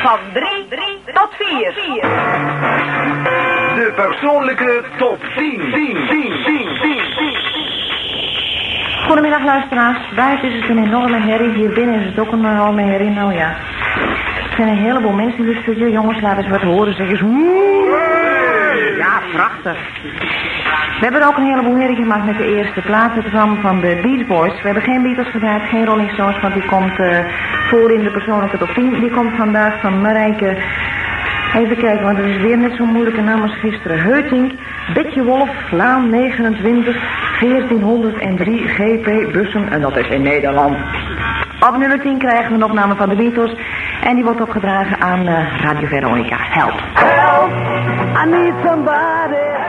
Van 3 tot 4. De persoonlijke top 10. Goedemiddag luisteraars. Buiten is het een enorme herrie. Hier binnen is het ook een enorme herrie. Nou ja. Er zijn een heleboel mensen in de studio. Jongens, laten eens wat horen. Zeg eens. Ja, prachtig. We hebben ook een heleboel herrie gemaakt met de eerste plaat. Het kwam van de Beach Boys. We hebben geen Beatles gedraaid, geen Rolling Stones, want die komt voor in de persoonlijke top 10. Die komt vandaag van Marijke. Even kijken, want het is weer net zo'n moeilijke naam als gisteren. Heutink, Betje Wolf, Laan 29, 1403 GP Bussen. En dat is in Nederland. Op nummer 10 krijgen we een opname van de Beatles. En die wordt opgedragen aan Radio Veronica. Help! Help! I need somebody.